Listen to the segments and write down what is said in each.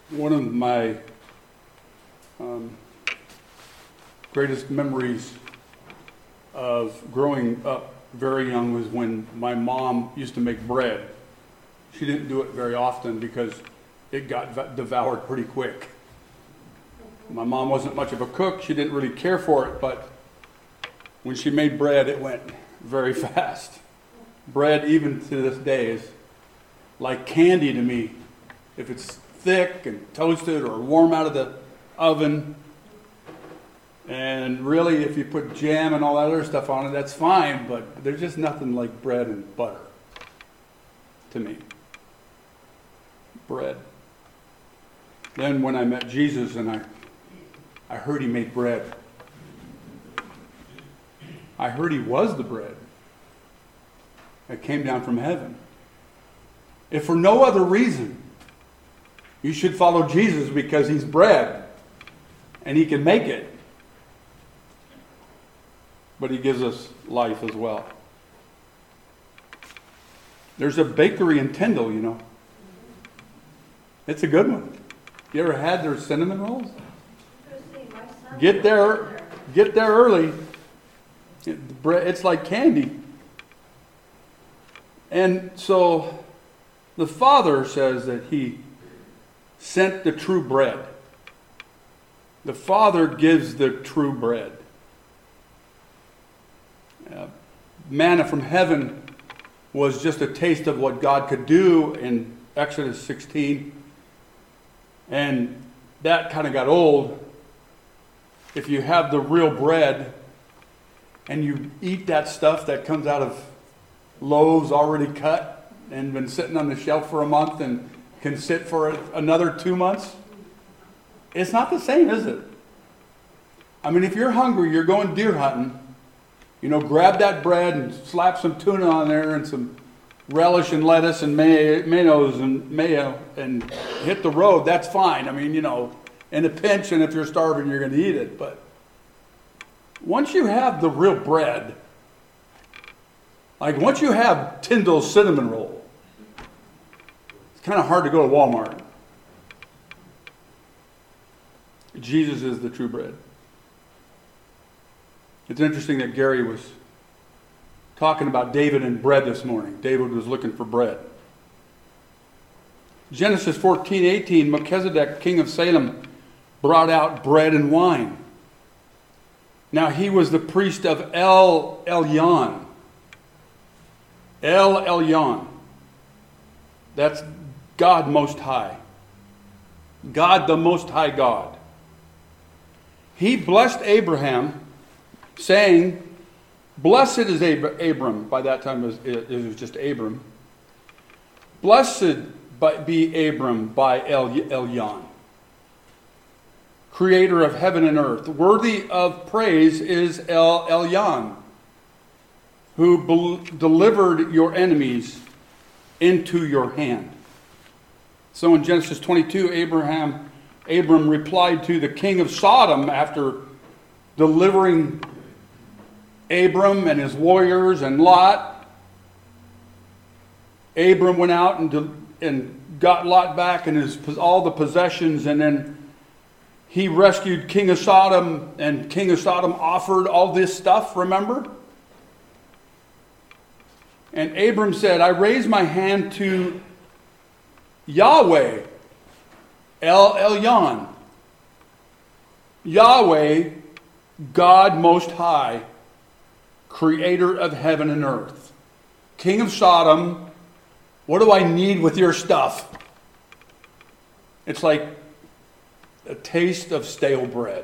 One of my greatest memories of growing up very young was when my mom used to make bread. She didn't do it very often because it got devoured pretty quick. My mom wasn't much of a cook. She didn't really care for it, but when she made bread, it went very fast. Bread, even to this day, is like candy to me. If it's thick and toasted or warm out of the oven. And really, if you put jam and all that other stuff on it, that's fine, but there's just nothing like bread and butter to me. Bread. Then when I met Jesus and I heard he made bread. I heard he was the bread that came down from heaven. If for no other reason, you should follow Jesus because he's bread and he can make it. But he gives us life as well. There's a bakery in Tyndall, you know. It's a good one. You ever had their cinnamon rolls? Get there early. It's like candy. And so the Father says that he sent the true bread. The Father gives the true bread. Manna from heaven was just a taste of what God could do in Exodus 16. And that kind of got old. If you have the real bread and you eat that stuff that comes out of loaves already cut and been sitting on the shelf for a month and can sit for another 2 months, it's not the same, is it? I mean, if you're hungry, you're going deer hunting, you know, grab that bread and slap some tuna on there and some relish and lettuce and mayonnaise and mayo and hit the road. That's fine. I mean, you know, in a pinch, and if you're starving, you're going to eat it. But once you have the real bread, like once you have Tyndall's cinnamon roll, it's kind of hard to go to Walmart. Jesus is the true bread. It's interesting that Gary was talking about David and bread this morning. David was looking for bread. Genesis 14:18, Melchizedek, king of Salem, brought out bread and wine. Now he was the priest of El Elyon. El Elyon. That's God Most High. God, the Most High God. He blessed Abraham, saying, blessed is Abram. By that time it was just Abram. Blessed be Abram by El Elyon, creator of heaven and earth. Worthy of praise is El Elyon, who delivered your enemies into your hand. So in Genesis 22, Abram replied to the king of Sodom after delivering Abram and his warriors and Lot. Abram went out and got Lot back and all the possessions, and then he rescued King of Sodom, and King of Sodom offered all this stuff, remember? And Abram said, I raise my hand to Yahweh, El Elyon, Yahweh, God Most High, creator of heaven and earth. King of Sodom, what do I need with your stuff? It's like a taste of stale bread.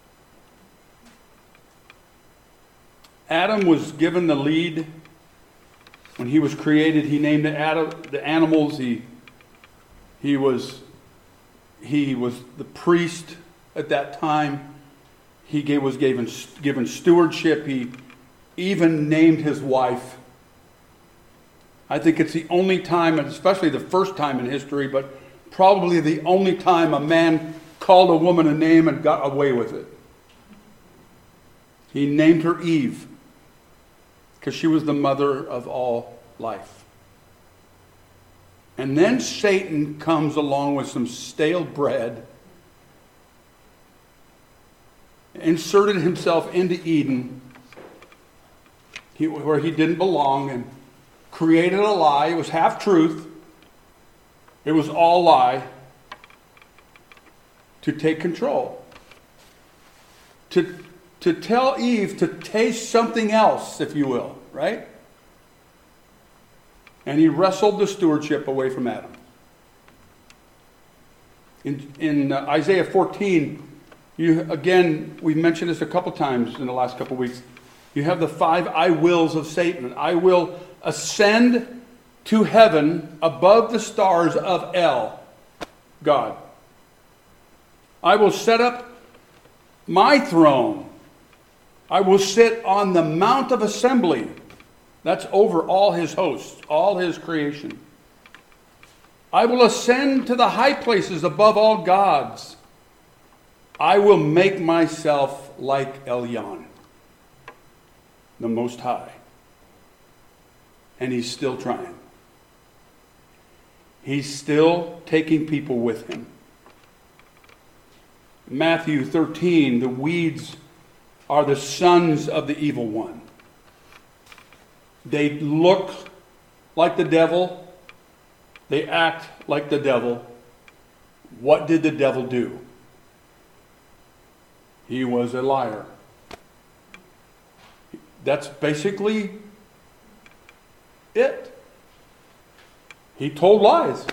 Adam was given the lead. When he was created, he named the animals. He was the priest at that time. He was given stewardship. He even named his wife. I think it's the only time, and especially the first time in history, but probably the only time a man called a woman a name and got away with it. He named her Eve because she was the mother of all life. And then Satan comes along with some stale bread, inserted himself into Eden, where he didn't belong, and created a lie. It was half truth. It was all lie, to take control. To tell Eve to taste something else, if you will, right? And he wrestled the stewardship away from Adam. In Isaiah 14, we've mentioned this a couple times in the last couple weeks. You have the 5 I wills of Satan. I will ascend to heaven above the stars of El, God. I will set up my throne. I will sit on the Mount of Assembly. That's over all his hosts, all his creation. I will ascend to the high places above all gods. I will make myself like Elyon, the Most High. And he's still trying. He's still taking people with him. Matthew 13, the weeds are the sons of the evil one. They look like the devil. They act like the devil. What did the devil do? He was a liar. That's basically it. He told lies.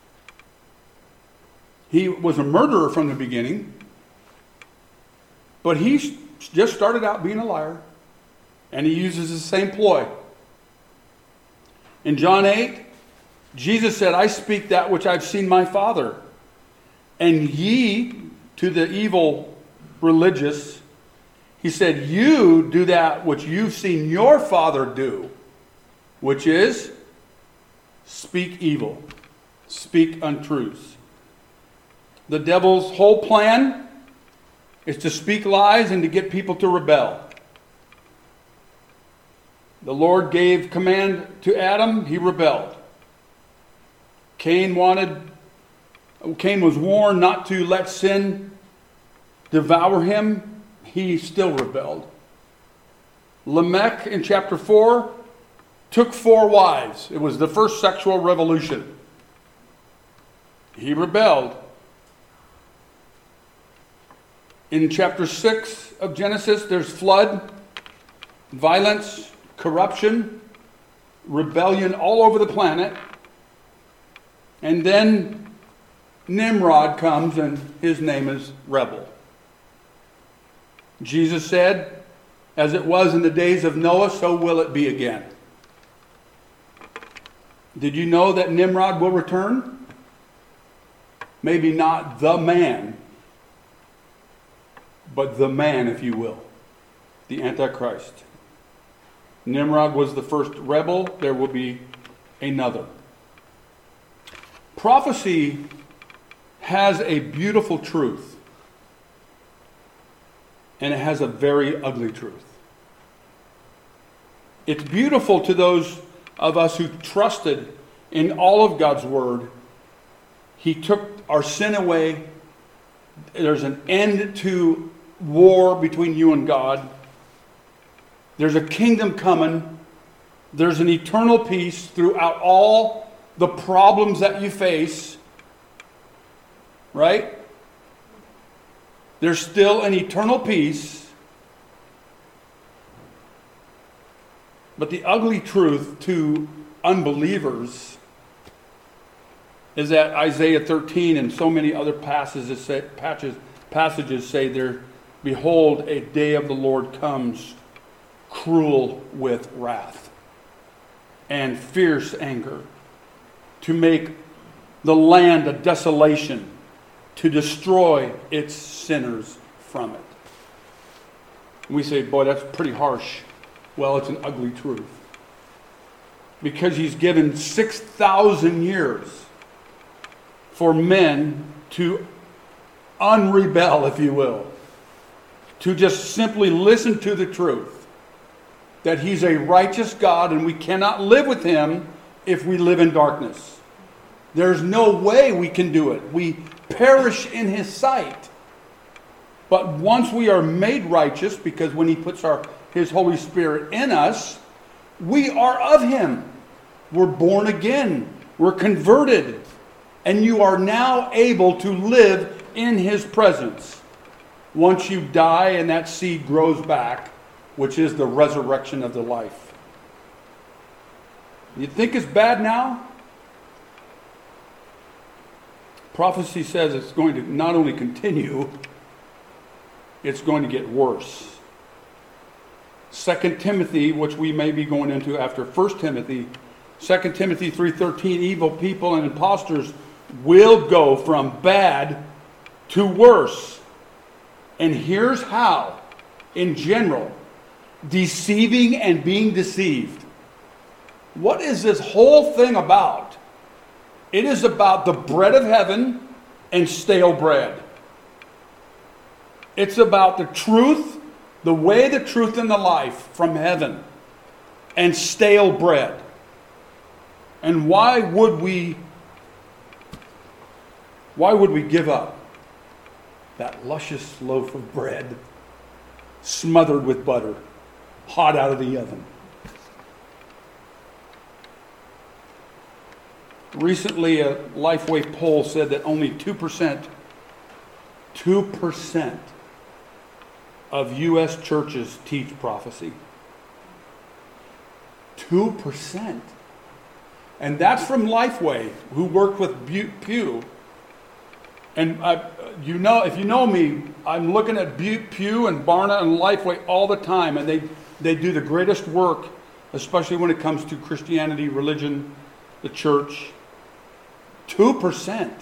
He was a murderer from the beginning, but he just started out being a liar, and he uses the same ploy. In John 8, Jesus said, I speak that which I've seen my Father. And ye, to the evil religious, he said, you do that which you've seen your father do, which is speak evil, speak untruths. The devil's whole plan is to speak lies and to get people to rebel. The Lord gave command to Adam, he rebelled. Cain was warned not to let sin devour him, he still rebelled. Lamech in chapter 4 took 4 wives. It was the first sexual revolution. He rebelled. In chapter 6 of Genesis, there's flood, violence, corruption, rebellion all over the planet. And then Nimrod comes, and his name is Rebel. Jesus said, as it was in the days of Noah, so will it be again. Did you know that Nimrod will return? Maybe not the man, but the man, if you will. The Antichrist. Nimrod was the first rebel. There will be another. Prophecy has a beautiful truth, and it has a very ugly truth. It's beautiful to those of us who trusted in all of God's word. He took our sin away. There's an end to war between you and God. There's a kingdom coming. There's an eternal peace throughout all the problems that you face. Right? There's still an eternal peace. But the ugly truth to unbelievers is that Isaiah 13 and so many other passages say there, behold, a day of the Lord comes, cruel with wrath and fierce anger, to make the land a desolation, to destroy its sinners from it. And we say, boy, that's pretty harsh. Well, it's an ugly truth. Because he's given 6,000 years for men to unrebel, if you will. To just simply listen to the truth. That he's a righteous God and we cannot live with him if we live in darkness. There's no way we can do it. We perish in His sight. But once we are made righteous, because when He puts His Holy Spirit in us, we are of Him. We're born again. We're converted. And you are now able to live in His presence. Once you die and that seed grows back, which is the resurrection of the life. You think it's bad now? Prophecy says it's going to not only continue, it's going to get worse. 2 Timothy, which we may be going into after 1 Timothy, 2 Timothy 3:13, evil people and impostors will go from bad to worse. And here's how, in general, deceiving and being deceived. What is this whole thing about? It is about the bread of heaven and stale bread. It's about the truth, the way, the truth, and the life from heaven and stale bread. And why would we give up that luscious loaf of bread smothered with butter, hot out of the oven? Recently, a Lifeway poll said that only 2% of U.S. churches teach prophecy. 2%. And that's from Lifeway, who worked with Pew. And if you know me, I'm looking at Pew and Barna and Lifeway all the time, and they do the greatest work, especially when it comes to Christianity, religion, the church. 2%.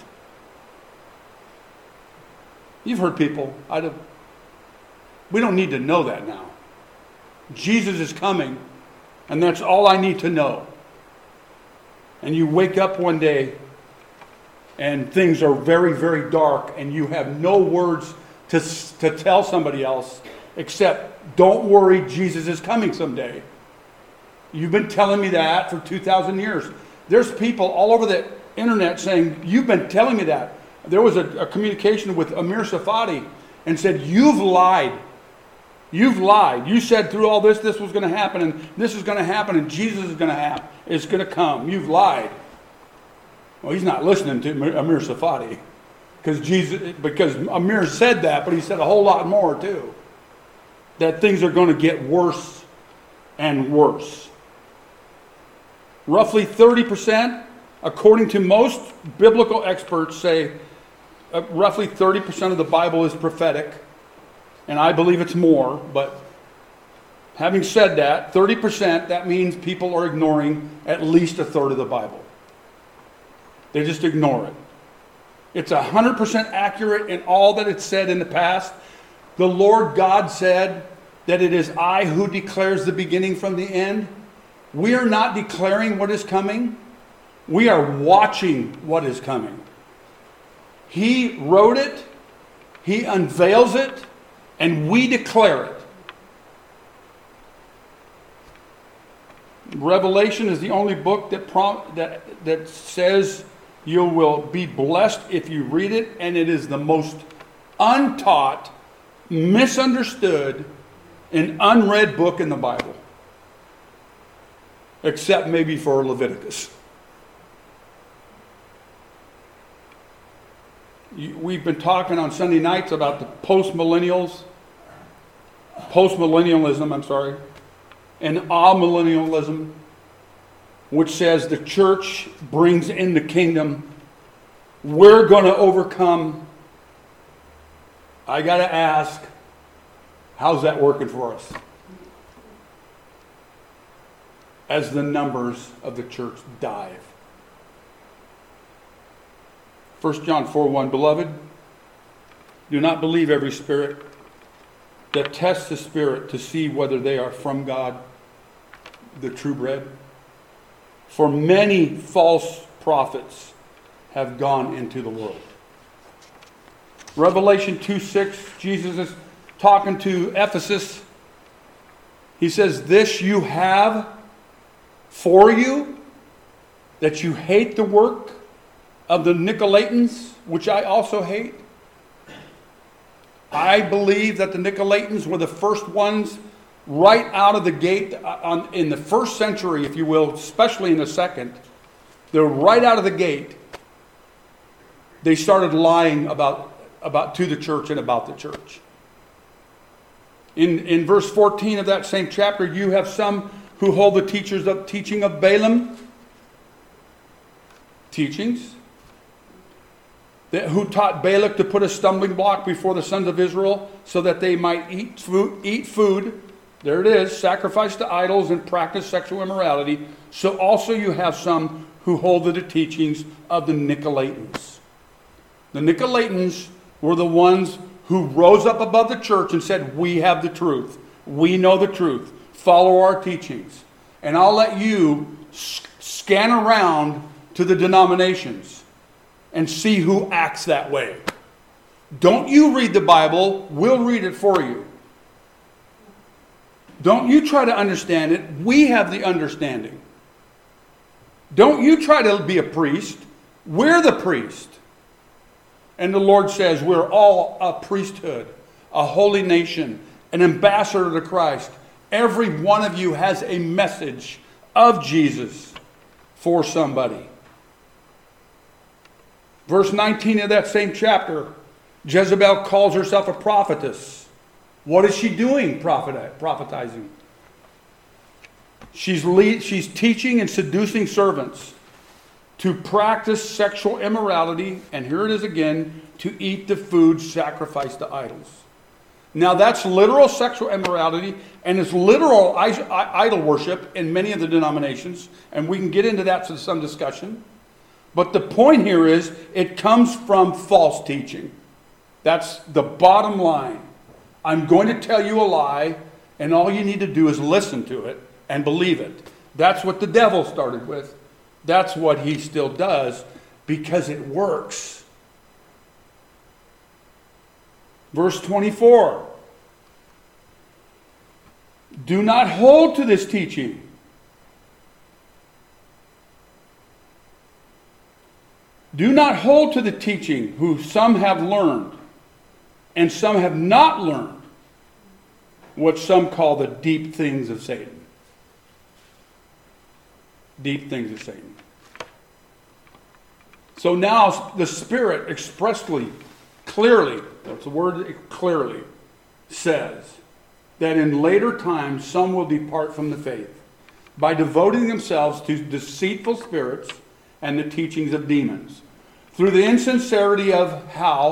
You've heard people. We don't need to know that now. Jesus is coming, and that's all I need to know. And you wake up one day, and things are very, very dark, and you have no words to tell somebody else except, don't worry, Jesus is coming someday. You've been telling me that for 2,000 years. There's people all over the internet saying, you've been telling me that. There was a communication with Amir Safadi and said, you've lied. You've lied. You said through all this was going to happen, and this is going to happen, and Jesus is going to happen. It's going to come. You've lied. Well, he's not listening to Amir Safadi because Amir said that, but he said a whole lot more too. That things are going to get worse and worse. Roughly 30%, according to most biblical experts, say roughly 30% of the Bible is prophetic. And I believe it's more, but having said that, 30%, that means people are ignoring at least a third of the Bible. They just ignore it. It's 100% accurate in all that it's said in the past. The Lord God said that it is I who declares the beginning from the end. We are not declaring what is coming. We are watching what is coming. He wrote it. He unveils it. And we declare it. Revelation is the only book that says you will be blessed if you read it, and it is the most untaught, misunderstood, and unread book in the Bible. Except maybe for Leviticus. We've been talking on Sunday nights about the postmillennialism, and amillennialism, which says the church brings in the kingdom. We're going to overcome. I got to ask, how's that working for us? As the numbers of the church dive. 1 John 4:1, Beloved, do not believe every spirit, that tests the spirit to see whether they are from God, the true bread. For many false prophets have gone into the world. Revelation 2:6, Jesus is talking to Ephesus. He says, this you have for you, that you hate the work of the Nicolaitans, which I also hate. I believe that the Nicolaitans were the first ones right out of the gate in the first century, if you will, especially in the second. They're right out of the gate. They started lying about to the church and about the church. In verse 14 of that same chapter, you have some who hold the teaching of Balaam. Teachings. Who taught Balak to put a stumbling block before the sons of Israel so that they might eat food. There it is, sacrifice to idols and practice sexual immorality. So also you have some who hold to the teachings of the Nicolaitans. The Nicolaitans were the ones who rose up above the church and said, we have the truth. We know the truth. Follow our teachings. And I'll let you scan around to the denominations and see who acts that way. Don't you read the Bible. We'll read it for you. Don't you try to understand it. We have the understanding. Don't you try to be a priest. We're the priest. And the Lord says we're all a priesthood, a holy nation, an ambassador to Christ. Every one of you has a message of Jesus for somebody. Verse 19 of that same chapter, Jezebel calls herself a prophetess. What is she doing prophetizing? She's teaching and seducing servants to practice sexual immorality, and here it is again, to eat the food sacrificed to idols. Now that's literal sexual immorality, and it's literal idol worship in many of the denominations, and we can get into that for some discussion. But the point here is, it comes from false teaching. That's the bottom line. I'm going to tell you a lie, and all you need to do is listen to it and believe it. That's what the devil started with. That's what he still does, because it works. Verse 24. Do not hold to this teaching. Do not hold to the teaching who some have learned and some have not learned what some call the deep things of Satan. Deep things of Satan. So now the Spirit expressly, clearly, that's the word clearly, says that in later times some will depart from the faith by devoting themselves to deceitful spirits and the teachings of demons, through the insincerity of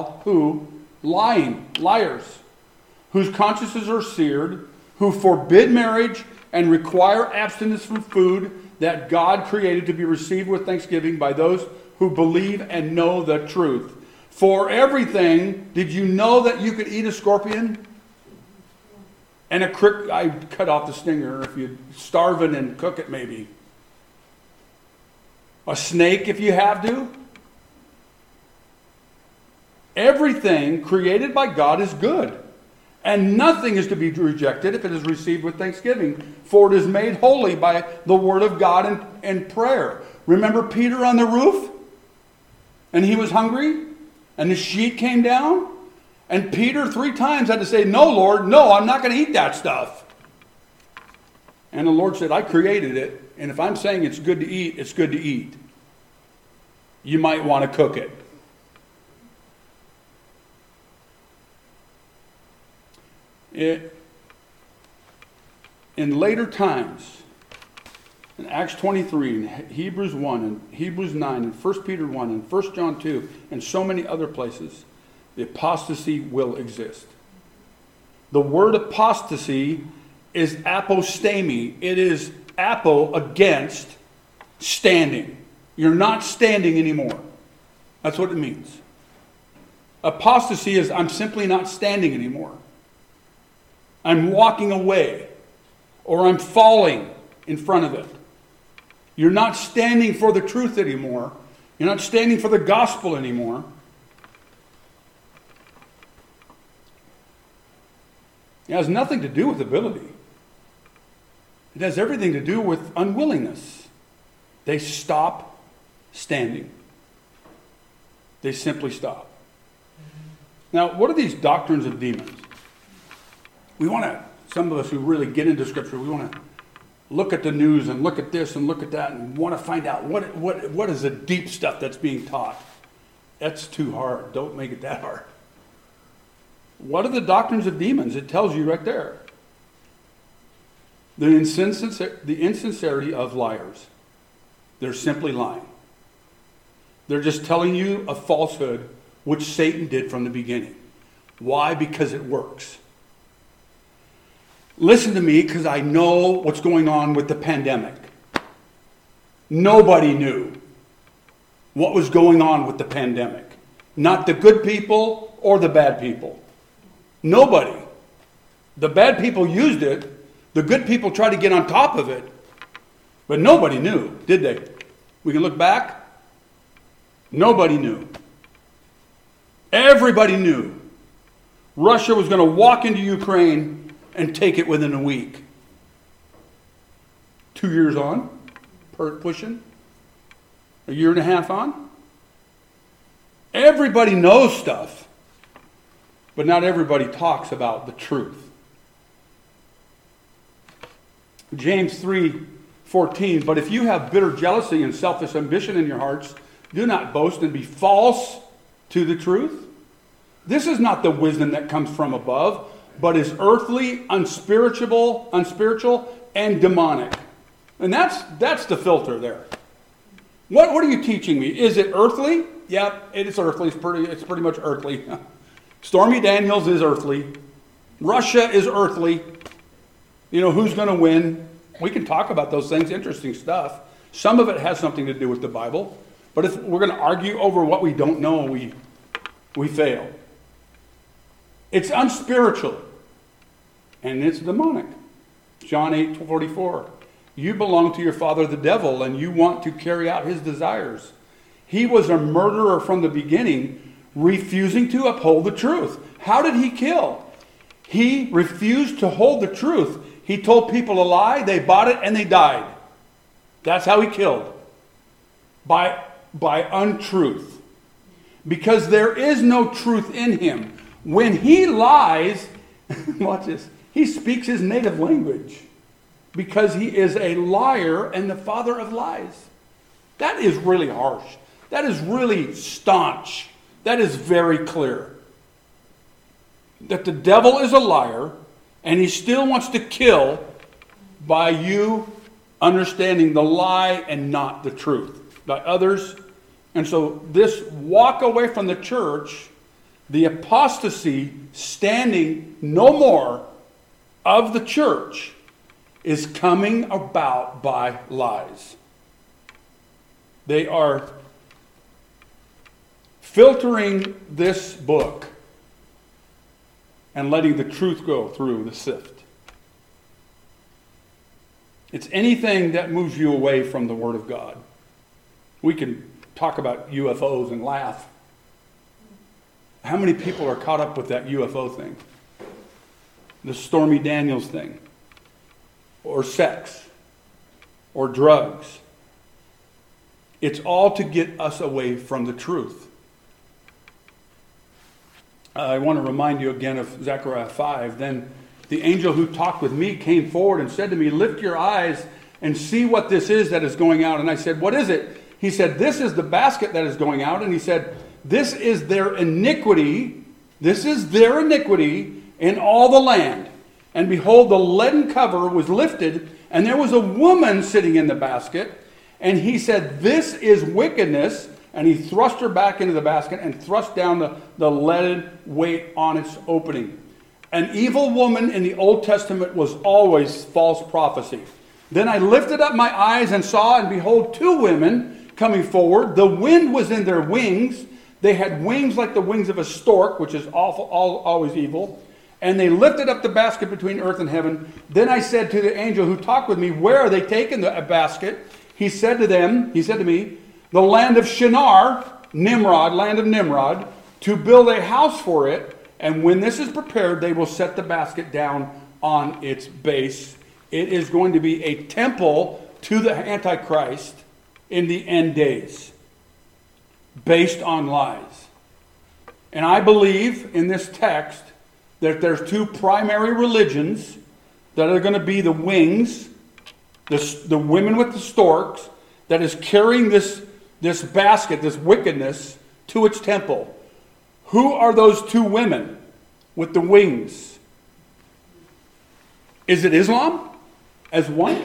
liars, whose consciences are seared, who forbid marriage and require abstinence from food that God created to be received with thanksgiving by those who believe and know the truth. For everything, did you know that you could eat a scorpion? And a crick, I cut off the stinger if you starve it and cook it maybe. A snake if you have to. Everything created by God is good. And nothing is to be rejected if it is received with thanksgiving. For it is made holy by the word of God and prayer. Remember Peter on the roof? And he was hungry? And the sheet came down? And Peter 3 times had to say, no, Lord, no, I'm not going to eat that stuff. And the Lord said, I created it. And if I'm saying it's good to eat, it's good to eat. You might want to cook it. In later times, in Acts 23, in Hebrews 1, and Hebrews 9, and 1 Peter 1, and 1 John 2, and so many other places, the apostasy will exist. The word apostasy is apostemi. It is apo, against, standing. You're not standing anymore. That's what it means. Apostasy is I'm simply not standing anymore. I'm walking away, or I'm falling in front of it. You're not standing for the truth anymore. You're not standing for the gospel anymore. It has nothing to do with ability. It has everything to do with unwillingness. They stop standing. They simply stop. Now, what are these doctrines of demons? Some of us who really get into Scripture, we want to look at the news and look at this and look at that and want to find out what is the deep stuff that's being taught. That's too hard. Don't make it that hard. What are the doctrines of demons? It tells you right there. The insincerity of liars. They're simply lying. They're just telling you a falsehood, which Satan did from the beginning. Why? Because it works. Listen to me, because I know what's going on with the pandemic. Nobody knew what was going on with the pandemic. Not the good people or the bad people. Nobody. The bad people used it. The good people tried to get on top of it. But nobody knew, did they? We can look back. Nobody knew. Everybody knew Russia was going to walk into Ukraine and take it within a week. 2 years on, pushing. A year and a half on. Everybody knows stuff, but not everybody talks about the truth. James 3:14, but if you have bitter jealousy and selfish ambition in your hearts, do not boast and be false to the truth. This is not the wisdom that comes from above, but is earthly, unspiritual, and demonic. And that's the filter there. What are you teaching me? Is it earthly? Yep, it is earthly. It's pretty much earthly. Stormy Daniels is earthly. Russia is earthly. You know, who's going to win? We can talk about those things, interesting stuff. Some of it has something to do with the Bible. But if we're going to argue over what we don't know, we fail. It's unspiritual. And it's demonic. John 8:44. You belong to your father the devil, and you want to carry out his desires. He was a murderer from the beginning, refusing to uphold the truth. How did he kill? He refused to hold the truth. He told people a lie, they bought it, and they died. That's how he killed. By untruth. Because there is no truth in him. When he lies, watch this, he speaks his native language. Because he is a liar and the father of lies. That is really harsh. That is really staunch. That is very clear. That the devil is a liar and he still wants to kill by you understanding the lie and not the truth. By others. And so this walk away from the church, the apostasy standing no more of the church, is coming about by lies. They are filtering this book and letting the truth go through the sift. It's anything that moves you away from the Word of God. We can talk about UFOs and laugh. How many people are caught up with that UFO thing? The Stormy Daniels thing? Or sex? Or drugs? It's all to get us away from the truth. I want to remind you again of Zechariah 5. Then the angel who talked with me came forward and said to me, lift your eyes and see what this is that is going out. And I said, what is it? He said, this is the basket that is going out. And he said, this is their iniquity. This is their iniquity in all the land. And behold, the leaden cover was lifted, and there was a woman sitting in the basket. And he said, this is wickedness. And he thrust her back into the basket and thrust down the leaden weight on its opening. An evil woman in the Old Testament was always false prophecy. Then I lifted up my eyes and saw, and behold, two women coming forward. The wind was in their wings. They had wings like the wings of a stork, which is always evil. And they lifted up the basket between earth and heaven. Then I said to the angel who talked with me, where are they taking the basket? He said to me, the land of Shinar, Nimrod, land of Nimrod, to build a house for it. And when this is prepared, they will set the basket down on its base. It is going to be a temple to the Antichrist in the end days. based on lies. And I believe in this text that there's two primary religions that are going to be the wings, the women with the storks, that is carrying this basket, this wickedness, to its temple. Who are those two women with the wings? Is it Islam as one?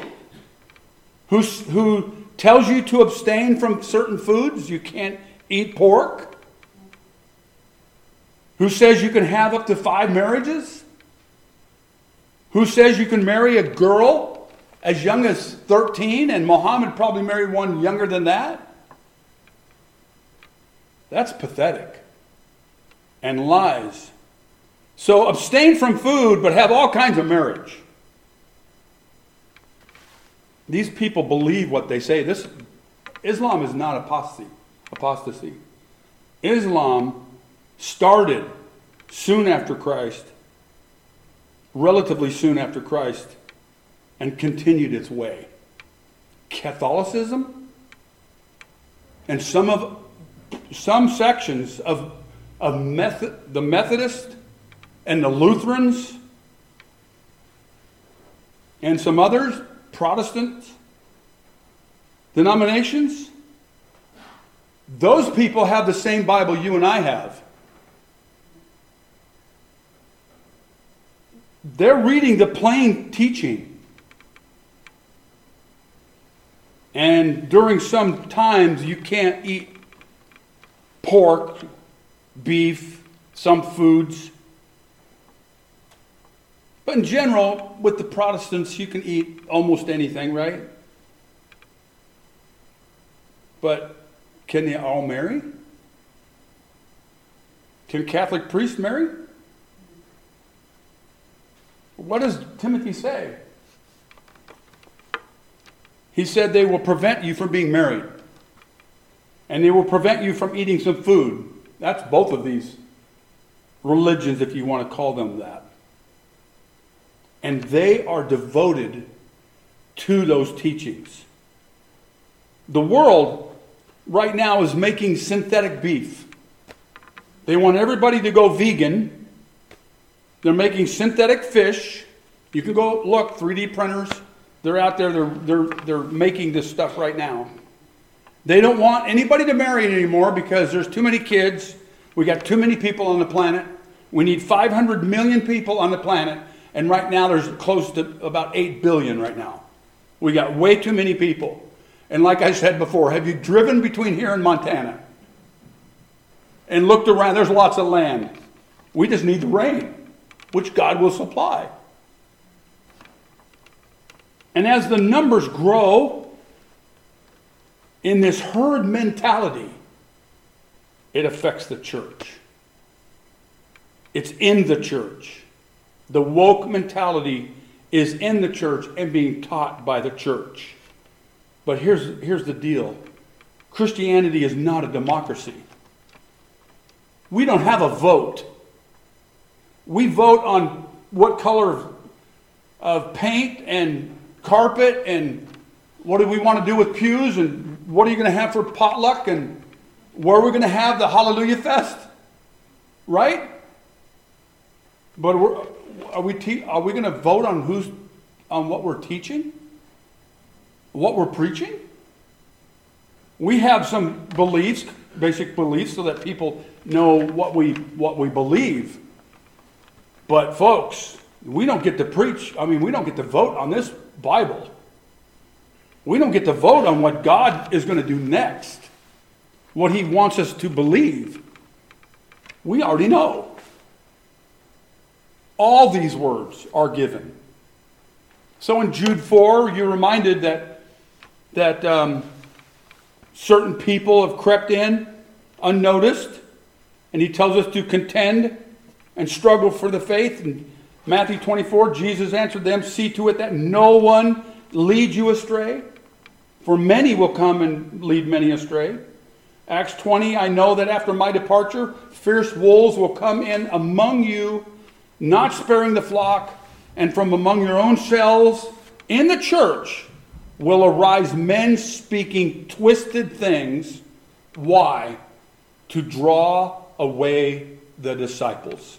Who tells you to abstain from certain foods? You can't eat pork? Who says you can have up to 5 marriages? Who says you can marry a girl as young as 13 and Muhammad probably married one younger than that? That's pathetic. And lies. So abstain from food, but have all kinds of marriage. These people believe what they say. Islam is not apostasy. Islam started soon after Christ, relatively soon after Christ, and continued its way. Catholicism and some sections of the Methodist and the Lutherans and some others, Protestant denominations, those people have the same Bible you and I have. They're reading the plain teaching. And during some times you can't eat pork, beef, some foods. But in general, with the Protestants, you can eat almost anything, right? But can they all marry? Can Catholic priests marry? What does Timothy say? He said they will prevent you from being married. And they will prevent you from eating some food. That's both of these religions, if you want to call them that. And they are devoted to those teachings. The world right now is making synthetic beef. They want everybody to go vegan. They're making synthetic fish. You can go look, 3D printers. They're out there. They're making this stuff right now. They don't want anybody to marry anymore because there's too many kids. We got too many people on the planet. We need 500 million people on the planet. And right now there's close to about 8 billion right now. We got way too many people. And like I said before, have you driven between here and Montana? And looked around, there's lots of land. We just need the rain, which God will supply. And as the numbers grow in this herd mentality, it affects the church. It's in the church. The woke mentality is in the church and being taught by the church. But here's the deal. Christianity is not a democracy. We don't have a vote. We vote on what color of paint and carpet and what do we want to do with pews and what are you going to have for potluck and where we're going to have the Hallelujah Fest. Right? But are we going to vote on what we're teaching? What we're preaching? We have some beliefs, basic beliefs, so that people know what we believe. But folks, we don't get to preach. We don't get to vote on this Bible. We don't get to vote on what God is going to do next. What He wants us to believe. We already know. All these words are given. So in Jude 4, you're reminded that certain people have crept in unnoticed. And he tells us to contend and struggle for the faith. In Matthew 24, Jesus answered them, "See to it that no one leads you astray. For many will come and lead many astray." Acts 20, "I know that after my departure, fierce wolves will come in among you, not sparing the flock, and from among your own selves in the church will arise men speaking twisted things." Why? to draw away the disciples.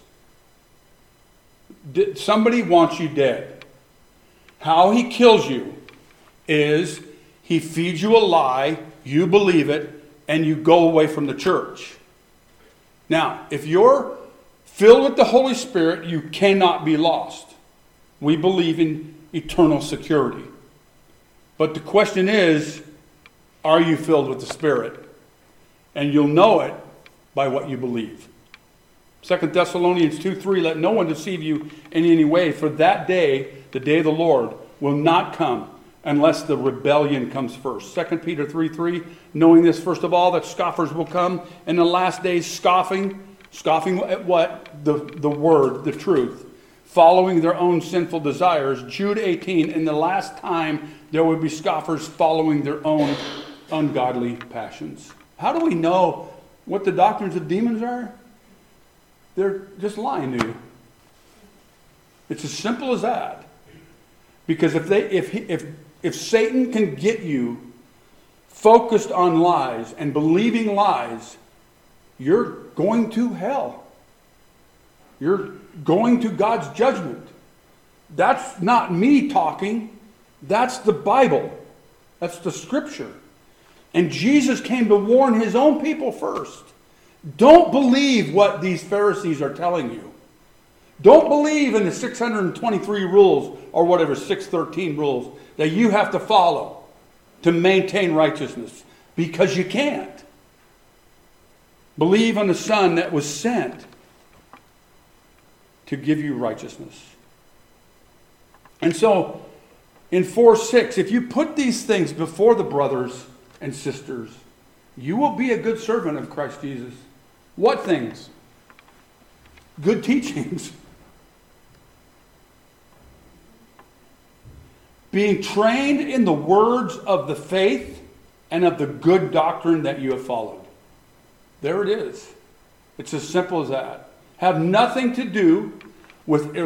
Somebody wants you dead. How he kills you is he feeds you a lie, you believe it, and you go away from the church. Now, if you're filled with the Holy Spirit, you cannot be lost. We believe in eternal security. But the question is, are you filled with the Spirit? And you'll know it by what you believe. 2 Thessalonians 2:3, let no one deceive you in any way, for that day, the day of the Lord, will not come unless the rebellion comes first. 2 Peter 3:3, knowing this first of all, that scoffers will come in the last days, scoffing at what? The word, the truth, following their own sinful desires. Jude 18, in the last time there will be scoffers following their own ungodly passions. How do we know what the doctrines of demons are? They're just lying to you. It's as simple as that. Because if Satan can get you focused on lies and believing lies, you're going to hell. You're going to God's judgment. That's not me talking. That's the Bible. That's the Scripture. And Jesus came to warn his own people first. Don't believe what these Pharisees are telling you. Don't believe in the 623 rules or whatever, 613 rules that you have to follow to maintain righteousness, because you can't. Believe on the Son that was sent to give you righteousness. And so, in 4:6, if you put these things before the brothers and sisters, you will be a good servant of Christ Jesus. What things? Good teachings. Being trained in the words of the faith and of the good doctrine that you have followed. There it is. It's as simple as that. Have nothing to do with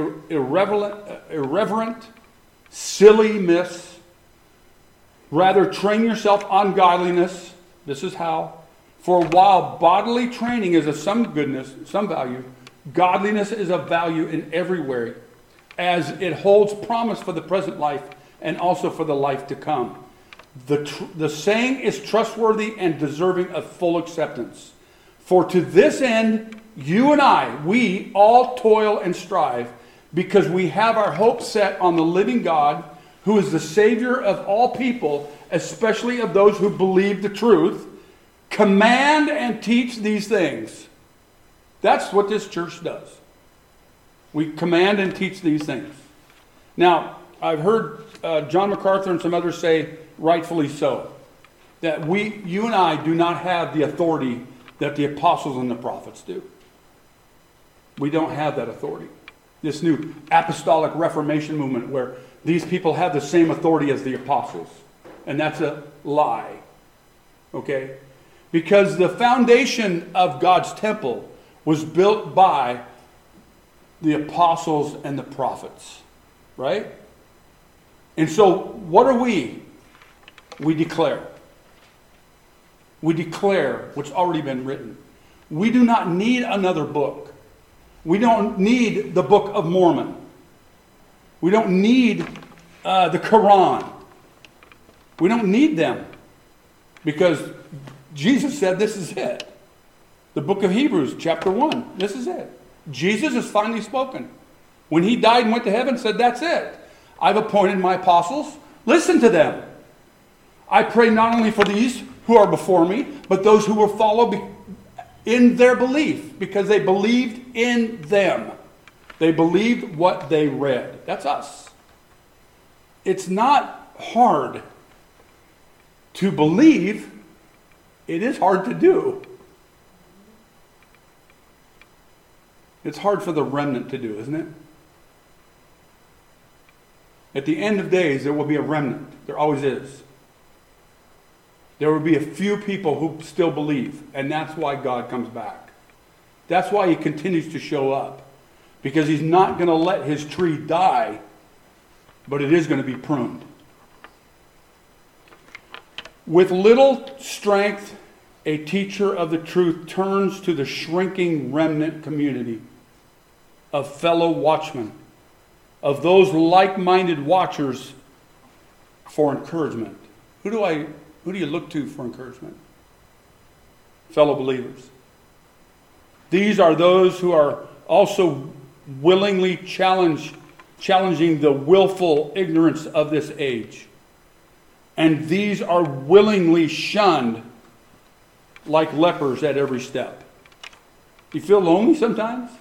irreverent, silly myths. Rather, train yourself on godliness. This is how. For while bodily training is of some goodness, some value, godliness is of value in every way, as it holds promise for the present life and also for the life to come. The saying is trustworthy and deserving of full acceptance. For to this end, you and I, we all toil and strive, because we have our hope set on the living God, who is the Savior of all people, especially of those who believe the truth. Command and teach these things. That's what this church does. We command and teach these things. Now, I've heard John MacArthur and some others say, rightfully so, that you and I do not have the authority that the apostles and the prophets do. We don't have that authority. This new apostolic reformation movement where these people have the same authority as the apostles. And that's a lie. Okay? Because the foundation of God's temple was built by the apostles and the prophets. Right? And so, what are we? We declare. We declare what's already been written. We do not need another book. We don't need the Book of Mormon. We don't need the Quran. We don't need them. Because Jesus said this is it. The book of Hebrews, chapter 1. This is it. Jesus has finally spoken. When he died and went to heaven, said, that's it. I've appointed my apostles. Listen to them. I pray not only for these who are before me, but those who will follow in their belief, because they believed in them. They believed what they read. That's us. It's not hard to believe. It is hard to do. It's hard for the remnant to do, isn't it? At the end of days, there will be a remnant. There always is. There will be a few people who still believe, and that's why God comes back. That's why he continues to show up. Because he's not going to let his tree die, but it is going to be pruned. With little strength, a teacher of the truth turns to the shrinking remnant community of fellow watchmen, of those like-minded watchers for encouragement. Who do you look to for encouragement? Fellow believers. These are those who are also willingly challenging the willful ignorance of this age. And these are willingly shunned like lepers at every step. You feel lonely sometimes?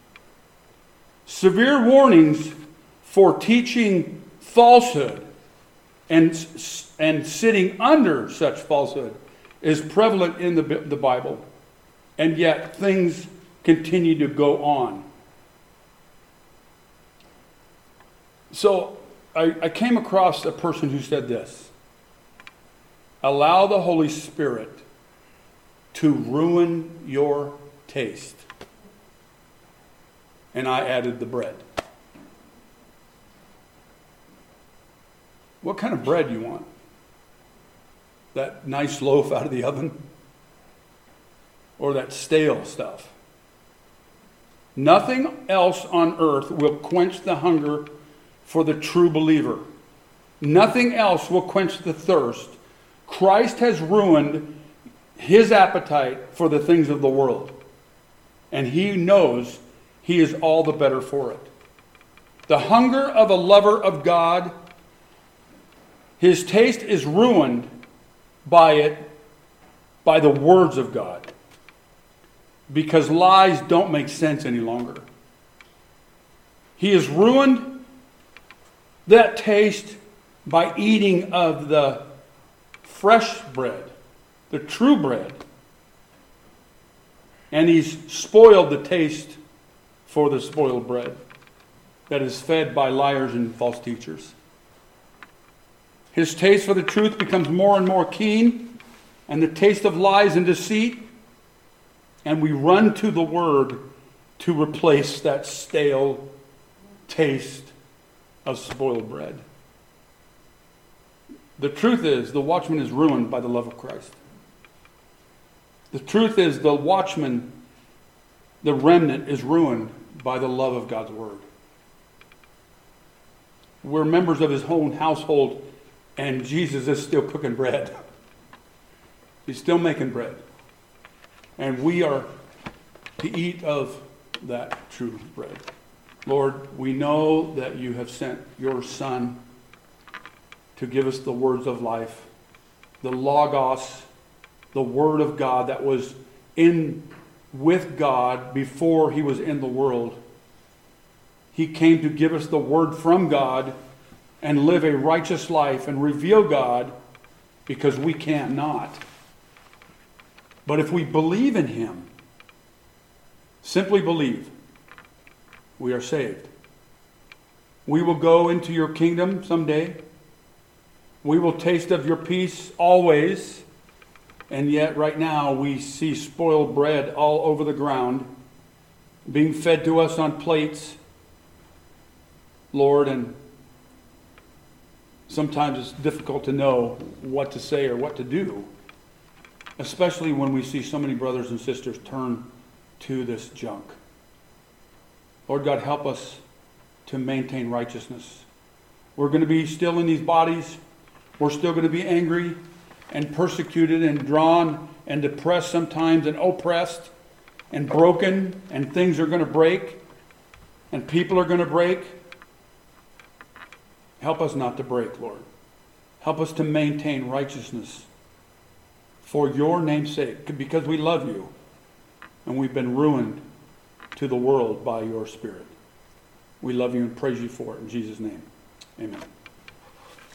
Severe warnings for teaching falsehood and sitting under such falsehood is prevalent in the Bible. And yet things continue to go on. So I came across a person who said this: allow the Holy Spirit to ruin your taste. And I added the bread. What kind of bread you want? That nice loaf out of the oven? Or that stale stuff? Nothing else on earth will quench the hunger for the true believer. Nothing else will quench the thirst. Christ has ruined his appetite for the things of the world. And he knows he is all the better for it. The hunger of a lover of God, his taste is ruined by the words of God. Because lies don't make sense any longer. He has ruined that taste by eating of the fresh bread, the true bread. And he's spoiled the taste for the spoiled bread that is fed by liars and false teachers. His taste for the truth becomes more and more keen, and the taste of lies and deceit, and we run to the Word to replace that stale taste of spoiled bread. The truth is, the watchman is ruined by the love of Christ. The truth is, the watchman, the remnant, is ruined by the love of God's Word. We're members of his own household, and Jesus is still cooking bread. He's still making bread. And we are to eat of that true bread. Lord, we know that you have sent your Son to give us the words of life, the Logos, the Word of God that was with God before he was in the world. He came to give us the Word from God and live a righteous life and reveal God, because we can't not. But if we believe in him, simply believe, we are saved. We will go into your kingdom someday. We will taste of your peace always. And yet right now we see spoiled bread all over the ground, being fed to us on plates, Lord, and sometimes it's difficult to know what to say or what to do, especially when we see so many brothers and sisters turn to this junk. Lord God, help us to maintain righteousness. We're going to be still in these bodies. We're still going to be angry and persecuted and drawn and depressed sometimes and oppressed and broken, and things are going to break and people are going to break. Help us not to break, Lord. Help us to maintain righteousness for your name's sake, because we love you and we've been ruined to the world by your Spirit. We love you and praise you for it in Jesus' name. Amen.